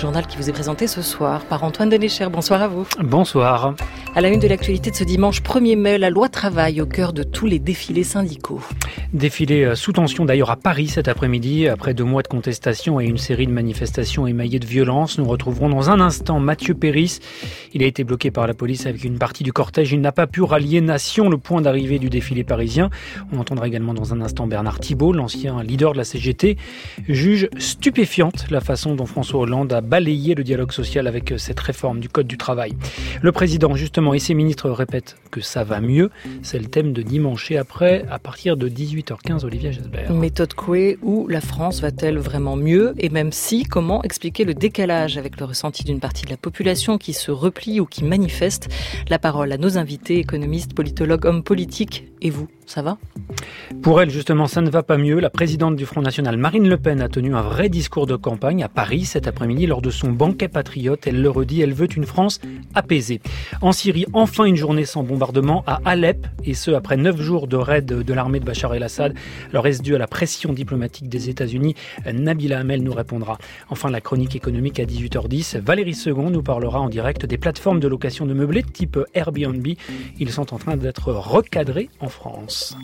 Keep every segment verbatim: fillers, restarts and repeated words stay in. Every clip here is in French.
Journal qui vous est présenté ce soir par Antoine Denéchère. Bonsoir à vous. Bonsoir. À la une de l'actualité de ce dimanche premier mai, la loi travail au cœur de tous les défilés syndicaux. Défilé sous tension d'ailleurs à Paris cet après-midi. Après deux mois de contestation et une série de manifestations émaillées de violence, nous retrouverons dans un instant Mathieu Péris. Il a été bloqué par la police avec une partie du cortège. Il n'a pas pu rallier Nation, le point d'arrivée du défilé parisien. On entendra également dans un instant Bernard Thibault, l'ancien leader de la C G T, juge stupéfiante la façon dont François Hollande a balayé le dialogue social avec cette réforme du Code du travail. Le président, justement, et ses ministres répètent que ça va mieux. C'est le thème de dimanche et après, à partir de dix-huit heures quinze, Olivia Gesbert. Méthode Coué, où la France va-t-elle vraiment mieux? Et même si, comment expliquer le décalage avec le ressenti d'une partie de la population qui se replie ou qui manifeste? La parole à nos invités, économistes, politologues, hommes politiques. Et vous, ça va? Pour elle, justement, ça ne va pas mieux. La présidente du Front National, Marine Le Pen, a tenu un vrai discours de campagne à Paris cet après-midi lors de son banquet patriote. Elle le redit, elle veut une France apaisée. En Syrie, enfin une journée sans bombardement à Alep, et ce après neuf jours de raid de l'armée de Bachar el-Assad. Alors est-ce dû à la pression diplomatique des États-Unis? Nabila Hamel nous répondra. Enfin, la chronique économique à dix-huit heures dix. Valérie Second nous parlera en direct des plateformes de location de meublés type Airbnb. Ils sont en train d'être recadrés en France.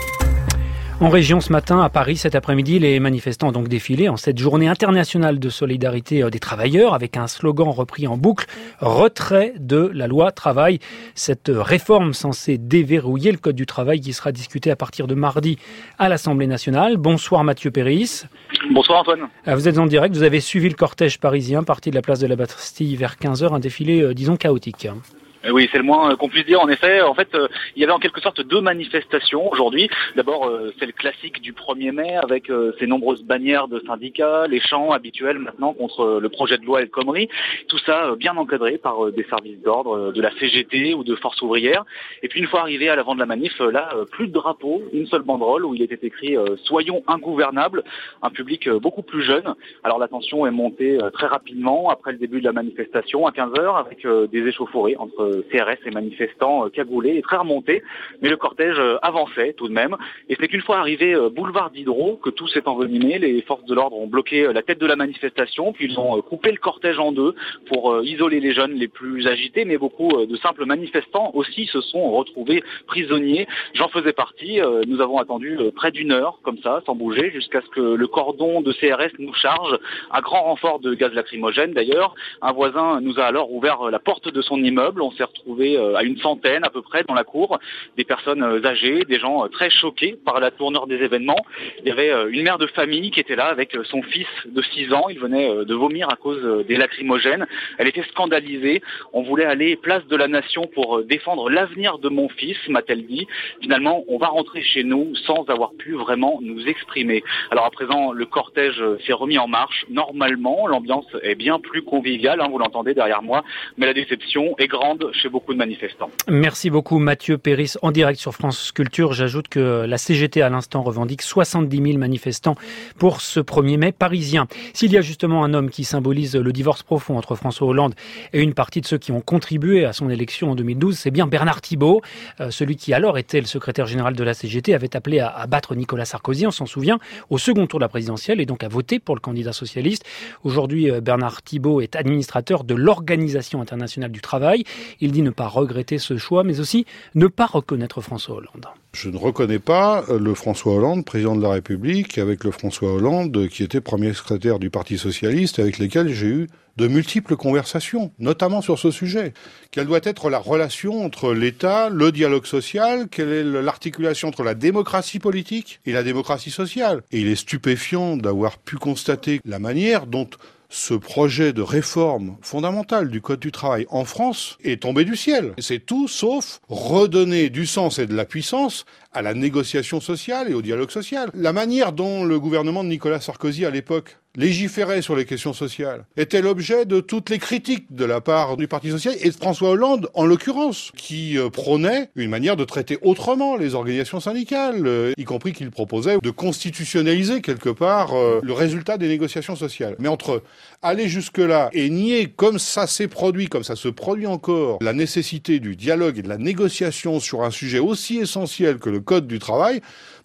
En région ce matin, à Paris cet après-midi, les manifestants ont donc défilé en cette journée internationale de solidarité des travailleurs avec un slogan repris en boucle, retrait de la loi travail. Cette réforme censée déverrouiller le code du travail qui sera discutée à partir de mardi à l'Assemblée nationale. Bonsoir Mathieu Péris. Bonsoir Antoine. Vous êtes en direct, vous avez suivi le cortège parisien parti de la place de la Bastille vers quinze heures, un défilé disons chaotique. Oui, c'est le moins qu'on puisse dire. En effet, en fait, euh, il y avait en quelque sorte deux manifestations aujourd'hui. D'abord, euh, c'est le classique du premier mai avec euh, ces nombreuses bannières de syndicats, les chants habituels maintenant contre euh, le projet de loi El Khomri. Tout ça euh, bien encadré par euh, des services d'ordre euh, de la C G T ou de Force ouvrière. Et puis une fois arrivé à l'avant de la manif, euh, là, euh, plus de drapeau, une seule banderole où il était écrit euh, « Soyons ingouvernables », un public euh, beaucoup plus jeune. Alors la tension est montée euh, très rapidement après le début de la manifestation à quinze heures avec euh, des échauffourées entre C R S et manifestants cagoulés et très remontés, mais le cortège avançait tout de même. Et c'est qu'une fois arrivé boulevard Diderot que tout s'est envenimé. Les forces de l'ordre ont bloqué la tête de la manifestation, puis ils ont coupé le cortège en deux pour isoler les jeunes les plus agités, mais beaucoup de simples manifestants aussi se sont retrouvés prisonniers. J'en faisais partie. Nous avons attendu près d'une heure comme ça, sans bouger, jusqu'à ce que le cordon de C R S nous charge, à grand renfort de gaz lacrymogène d'ailleurs. Un voisin nous a alors ouvert la porte de son immeuble. On s'est retrouvés à une centaine à peu près dans la cour, des personnes âgées, des gens très choqués par la tournure des événements. Il y avait une mère de famille qui était là avec son fils de six ans, il venait de vomir à cause des lacrymogènes. Elle était scandalisée, on voulait aller place de la Nation pour défendre l'avenir de mon fils, m'a-t-elle dit. Finalement, on va rentrer chez nous sans avoir pu vraiment nous exprimer. Alors à présent, le cortège s'est remis en marche. Normalement, l'ambiance est bien plus conviviale, hein, vous l'entendez derrière moi, mais la déception est grande chez beaucoup de manifestants. Merci beaucoup Mathieu Péris en direct sur France Culture. J'ajoute que la C G T à l'instant revendique soixante-dix mille manifestants pour ce premier mai parisien. S'il y a justement un homme qui symbolise le divorce profond entre François Hollande et une partie de ceux qui ont contribué à son élection en deux mille douze, c'est bien Bernard Thibault, euh, celui qui alors était le secrétaire général de la C G T, avait appelé à, à battre Nicolas Sarkozy, on s'en souvient, au second tour de la présidentielle et donc à voter pour le candidat socialiste. Aujourd'hui, euh, Bernard Thibault est administrateur de l'Organisation internationale du travail. Il dit ne pas regretter ce choix, mais aussi ne pas reconnaître François Hollande. Je ne reconnais pas le François Hollande, président de la République, avec le François Hollande qui était premier secrétaire du Parti socialiste, avec lesquels j'ai eu de multiples conversations, notamment sur ce sujet. Quelle doit être la relation entre l'État, le dialogue social? Quelle est l'articulation entre la démocratie politique et la démocratie sociale? Et il est stupéfiant d'avoir pu constater la manière dont ce projet de réforme fondamentale du Code du travail en France est tombé du ciel. C'est tout sauf redonner du sens et de la puissance à la négociation sociale et au dialogue social. La manière dont le gouvernement de Nicolas Sarkozy à l'époque légiférait sur les questions sociales était l'objet de toutes les critiques de la part du Parti socialiste et de François Hollande en l'occurrence, qui euh, prônait une manière de traiter autrement les organisations syndicales, euh, y compris qu'il proposait de constitutionnaliser quelque part euh, le résultat des négociations sociales. Mais entre aller jusque-là et nier comme ça s'est produit, comme ça se produit encore, la nécessité du dialogue et de la négociation sur un sujet aussi essentiel que le Code du travail,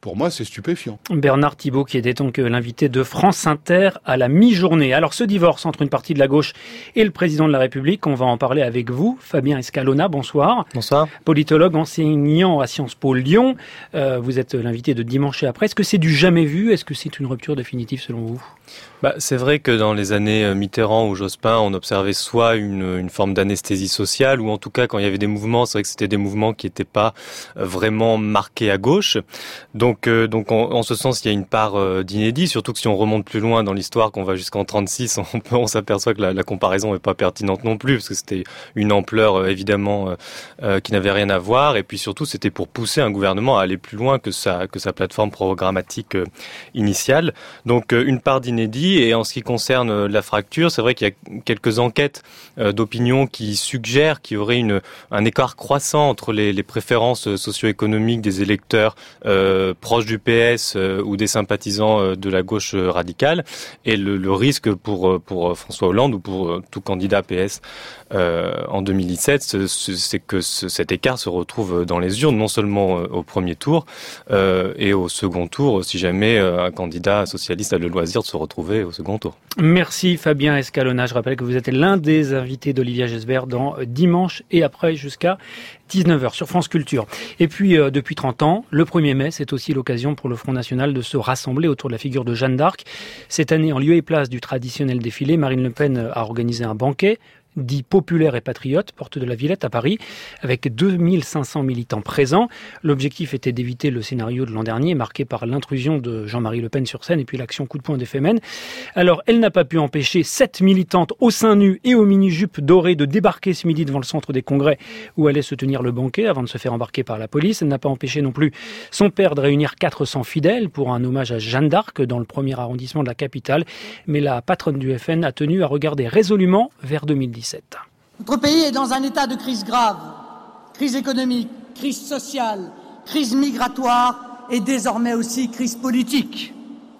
Pour moi, c'est stupéfiant. Bernard Thibault, qui était donc l'invité de France Inter à la mi-journée. Alors, ce divorce entre une partie de la gauche et le président de la République, on va en parler avec vous. Fabien Escalona, bonsoir. Bonsoir. Politologue, enseignant à Sciences Po Lyon. Euh, vous êtes l'invité de Dimanche et après. Est-ce que c'est du jamais vu? Est-ce que c'est une rupture définitive selon vous? Bah, c'est vrai que dans les années Mitterrand ou Jospin, on observait soit une, une forme d'anesthésie sociale, ou en tout cas, quand il y avait des mouvements, c'est vrai que c'était des mouvements qui n'étaient pas vraiment marqués à gauche. Donc, euh, donc en, en ce sens, il y a une part euh, d'inédit, surtout que si on remonte plus loin dans l'histoire, qu'on va jusqu'en trente-six, on, peut, on s'aperçoit que la, la comparaison n'est pas pertinente non plus, parce que c'était une ampleur euh, évidemment euh, euh, qui n'avait rien à voir, et puis surtout, c'était pour pousser un gouvernement à aller plus loin que sa, que sa plateforme programmatique euh, initiale. Donc, euh, une part d'inédit. Et en ce qui concerne la fracture, c'est vrai qu'il y a quelques enquêtes euh, d'opinion qui suggèrent qu'il y aurait une, un écart croissant entre les, les préférences socio-économiques des électeurs euh, proches du P S euh, ou des sympathisants euh, de la gauche euh, radicale, et le, le risque pour, pour François Hollande ou pour euh, tout candidat P S euh, en deux mille dix-sept, c'est, c'est que ce, cet écart se retrouve dans les urnes, non seulement euh, au premier tour euh, et au second tour, si jamais euh, un candidat socialiste a le loisir de se retrouver au second tour. Merci Fabien Escalona. Je rappelle que vous êtes l'un des invités d'Olivia Gesbert dans Dimanche et après jusqu'à dix-neuf heures sur France Culture. Et puis, euh, depuis trente ans, le premier mai, c'est aussi l'occasion pour le Front National de se rassembler autour de la figure de Jeanne d'Arc. Cette année, en lieu et place du traditionnel défilé, Marine Le Pen a organisé un banquet dit populaire et patriote, porte de la Villette à Paris, avec deux mille cinq cents militants présents. L'objectif était d'éviter le scénario de l'an dernier, marqué par l'intrusion de Jean-Marie Le Pen sur scène et puis l'action coup de poing des Femen. Alors, elle n'a pas pu empêcher sept militantes au sein nu et aux mini-jupes dorées de débarquer ce midi devant le centre des congrès où allait se tenir le banquet avant de se faire embarquer par la police. Elle n'a pas empêché non plus son père de réunir quatre cents fidèles pour un hommage à Jeanne d'Arc dans le premier arrondissement de la capitale. Mais la patronne du F N a tenu à regarder résolument vers deux mille dix-sept. Notre pays est dans un état de crise grave, crise économique, crise sociale, crise migratoire et désormais aussi crise politique.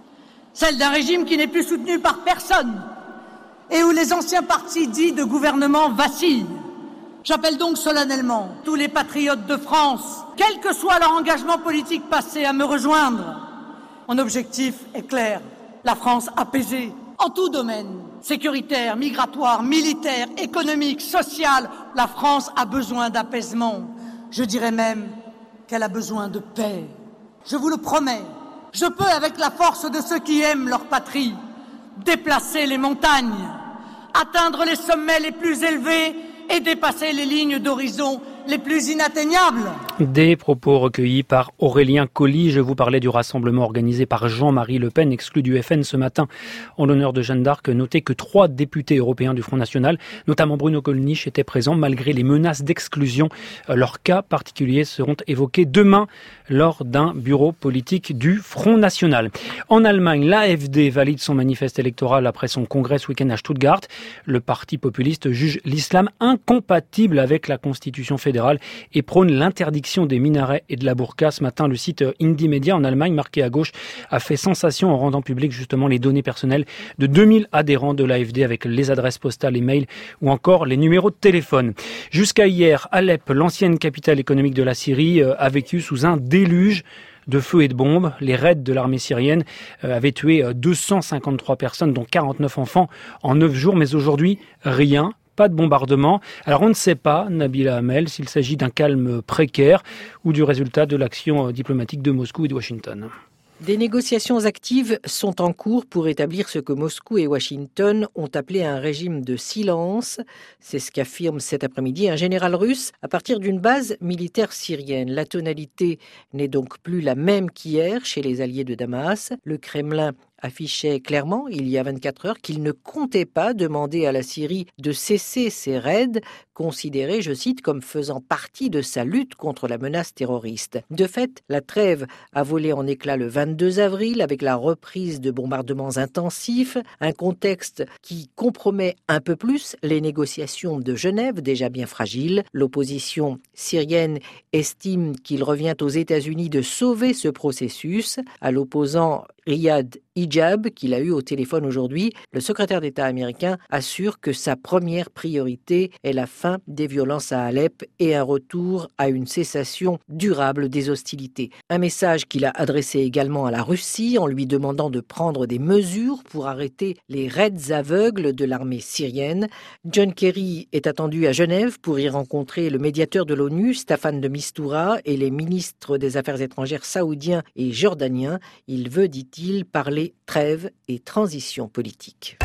Celle d'un régime qui n'est plus soutenu par personne et où les anciens partis dits de gouvernement vacillent. J'appelle donc solennellement tous les patriotes de France, quel que soit leur engagement politique passé, à me rejoindre. Mon objectif est clair, la France apaisée en tout domaine. Sécuritaire, migratoire, militaire, économique, social, la France a besoin d'apaisement. Je dirais même qu'elle a besoin de paix. Je vous le promets, je peux, avec la force de ceux qui aiment leur patrie, déplacer les montagnes, atteindre les sommets les plus élevés et dépasser les lignes d'horizon les plus inatteignables. Des propos recueillis par Aurélien Colli. Je vous parlais du rassemblement organisé par Jean-Marie Le Pen, exclu du F N ce matin en l'honneur de Jeanne d'Arc. Notez que trois députés européens du Front National, notamment Bruno Gollnisch, étaient présents malgré les menaces d'exclusion. Leurs cas particuliers seront évoqués demain lors d'un bureau politique du Front National. En Allemagne, l'A F D valide son manifeste électoral après son congrès ce week-end à Stuttgart. Le parti populiste juge l'islam incompatible avec la Constitution fédérale et prône l'interdiction des minarets et de la burqa. Ce matin, le site Indymedia en Allemagne, marqué à gauche, a fait sensation en rendant public justement les données personnelles de deux mille adhérents de l'A F D avec les adresses postales et mails ou encore les numéros de téléphone. Jusqu'à hier, Alep, l'ancienne capitale économique de la Syrie, a vécu sous un déluge de feux et de bombes. Les raids de l'armée syrienne avaient tué deux cent cinquante-trois personnes, dont quarante-neuf enfants, en neuf jours. Mais aujourd'hui, rien. Pas de bombardement. Alors on ne sait pas, Nabila Hamel, s'il s'agit d'un calme précaire ou du résultat de l'action diplomatique de Moscou et de Washington. Des négociations actives sont en cours pour établir ce que Moscou et Washington ont appelé un régime de silence. C'est ce qu'affirme cet après-midi un général russe à partir d'une base militaire syrienne. La tonalité n'est donc plus la même qu'hier chez les alliés de Damas. Le Kremlin affichait clairement, il y a vingt-quatre heures, qu'il ne comptait pas demander à la Syrie de cesser ses raids, considérés, je cite, comme faisant partie de sa lutte contre la menace terroriste. De fait, la trêve a volé en éclats le vingt-deux avril avec la reprise de bombardements intensifs, un contexte qui compromet un peu plus les négociations de Genève, déjà bien fragiles. L'opposition syrienne estime qu'il revient aux États-Unis de sauver ce processus. À l'opposant Riyad Hijab, qu'il a eu au téléphone aujourd'hui, le secrétaire d'État américain assure que sa première priorité est la fin fin des violences à Alep et un retour à une cessation durable des hostilités. Un message qu'il a adressé également à la Russie en lui demandant de prendre des mesures pour arrêter les raids aveugles de l'armée syrienne. John Kerry est attendu à Genève pour y rencontrer le médiateur de l'ONU, Staffan de Mistura, et les ministres des Affaires étrangères saoudiens et jordaniens. Il veut, dit-il, parler trêve et transition politique.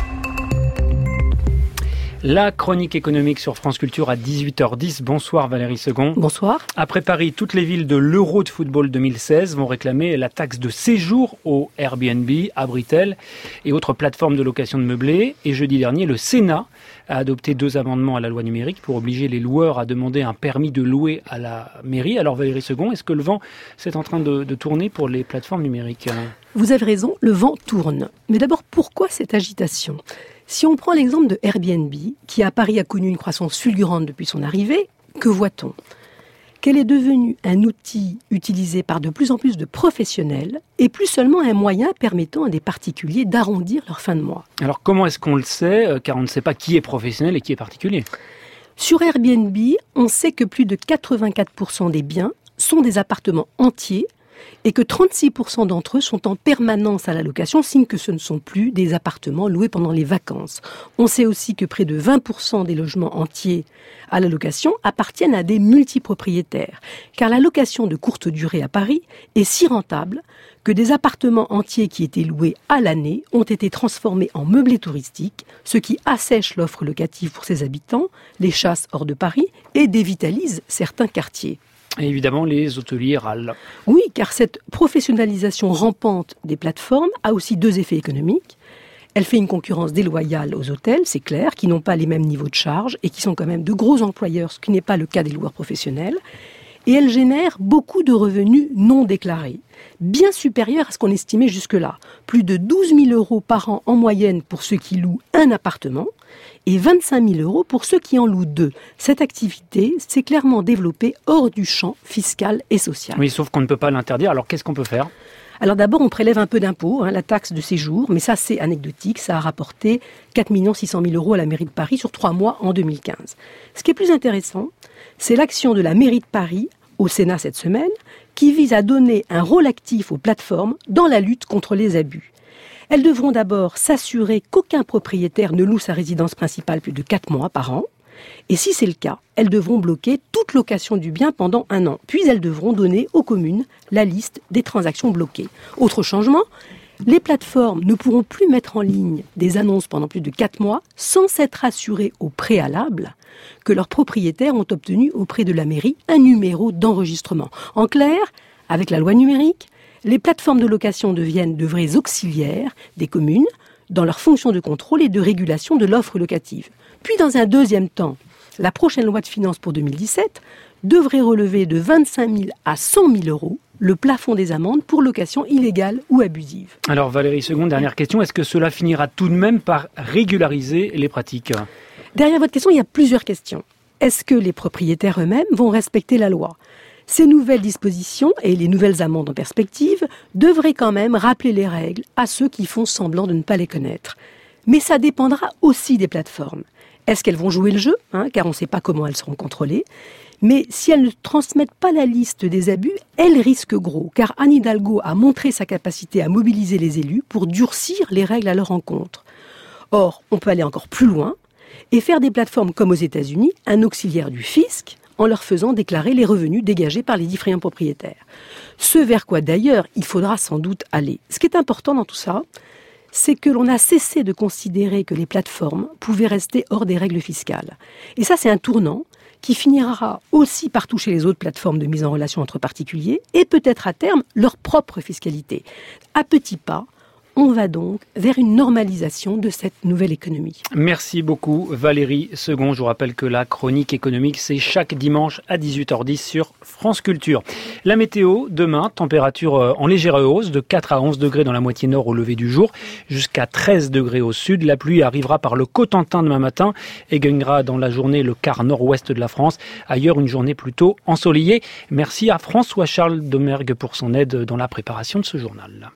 La chronique économique sur France Culture à dix-huit heures dix. Bonsoir Valérie Segond. Bonsoir. Après Paris, toutes les villes de l'Euro de football deux mille seize vont réclamer la taxe de séjour au Airbnb, à Britel et autres plateformes de location de meublés. Et jeudi dernier, le Sénat a adopté deux amendements à la loi numérique pour obliger les loueurs à demander un permis de louer à la mairie. Alors Valérie Segond, est-ce que le vent c'est en train de, de tourner pour les plateformes numériques ? Vous avez raison, le vent tourne. Mais d'abord, pourquoi cette agitation ? Si on prend l'exemple de Airbnb, qui à Paris a connu une croissance fulgurante depuis son arrivée, que voit-on ? Qu'elle est devenue un outil utilisé par de plus en plus de professionnels et plus seulement un moyen permettant à des particuliers d'arrondir leur fin de mois. Alors comment est-ce qu'on le sait ? Car on ne sait pas qui est professionnel et qui est particulier. Sur Airbnb, on sait que plus de quatre-vingt-quatre pour cent des biens sont des appartements entiers et que trente-six pour cent d'entre eux sont en permanence à la location, signe que ce ne sont plus des appartements loués pendant les vacances. On sait aussi que près de vingt pour cent des logements entiers à la location appartiennent à des multipropriétaires, car la location de courte durée à Paris est si rentable que des appartements entiers qui étaient loués à l'année ont été transformés en meublés touristiques, ce qui assèche l'offre locative pour ses habitants, les chasse hors de Paris et dévitalise certains quartiers. Et évidemment, les hôteliers râlent. Oui, car cette professionnalisation rampante des plateformes a aussi deux effets économiques. Elle fait une concurrence déloyale aux hôtels, c'est clair, qui n'ont pas les mêmes niveaux de charges et qui sont quand même de gros employeurs, ce qui n'est pas le cas des loueurs professionnels. Et elle génère beaucoup de revenus non déclarés, bien supérieurs à ce qu'on estimait jusque-là. Plus de douze mille euros par an en moyenne pour ceux qui louent un appartement et vingt-cinq mille euros pour ceux qui en louent deux. Cette activité s'est clairement développée hors du champ fiscal et social. Oui, sauf qu'on ne peut pas l'interdire. Alors qu'est-ce qu'on peut faire ? Alors d'abord, on prélève un peu d'impôt, hein, la taxe de séjour, mais ça c'est anecdotique, ça a rapporté quatre millions six cent mille euros à la mairie de Paris sur trois mois en deux mille quinze. Ce qui est plus intéressant, c'est l'action de la mairie de Paris au Sénat cette semaine, qui vise à donner un rôle actif aux plateformes dans la lutte contre les abus. Elles devront d'abord s'assurer qu'aucun propriétaire ne loue sa résidence principale plus de quatre mois par an. Et si c'est le cas, elles devront bloquer toute location du bien pendant un an. Puis elles devront donner aux communes la liste des transactions bloquées. Autre changement, les plateformes ne pourront plus mettre en ligne des annonces pendant plus de quatre mois sans s'être assurées au préalable que leurs propriétaires ont obtenu auprès de la mairie un numéro d'enregistrement. En clair, avec la loi numérique, les plateformes de location deviennent de vrais auxiliaires des communes dans leur fonction de contrôle et de régulation de l'offre locative. Puis, dans un deuxième temps, la prochaine loi de finances pour deux mille dix-sept devrait relever de vingt-cinq mille à cent mille euros le plafond des amendes pour location illégale ou abusive. Alors Valérie Segond, dernière question, est-ce que cela finira tout de même par régulariser les pratiques ? Derrière votre question, il y a plusieurs questions. Est-ce que les propriétaires eux-mêmes vont respecter la loi ? Ces nouvelles dispositions et les nouvelles amendes en perspective devraient quand même rappeler les règles à ceux qui font semblant de ne pas les connaître. Mais ça dépendra aussi des plateformes. Est-ce qu'elles vont jouer le jeu, hein, car on ne sait pas comment elles seront contrôlées. Mais si elles ne transmettent pas la liste des abus, elles risquent gros, car Anne Hidalgo a montré sa capacité à mobiliser les élus pour durcir les règles à leur encontre. Or, on peut aller encore plus loin et faire des plateformes comme aux États-Unis un auxiliaire du fisc en leur faisant déclarer les revenus dégagés par les différents propriétaires. Ce vers quoi d'ailleurs il faudra sans doute aller. Ce qui est important dans tout ça, c'est que l'on a cessé de considérer que les plateformes pouvaient rester hors des règles fiscales. Et ça, c'est un tournant qui finira aussi par toucher les autres plateformes de mise en relation entre particuliers et peut-être à terme leur propre fiscalité. À petits pas, on va donc vers une normalisation de cette nouvelle économie. Merci beaucoup Valérie Segond. Je vous rappelle que la chronique économique, c'est chaque dimanche à dix-huit heures dix sur France Culture. La météo, demain, température en légère hausse de quatre à onze degrés dans la moitié nord au lever du jour, jusqu'à treize degrés au sud. La pluie arrivera par le Cotentin demain matin et gagnera dans la journée le quart nord-ouest de la France. Ailleurs, une journée plutôt ensoleillée. Merci à François-Charles Domergue pour son aide dans la préparation de ce journal.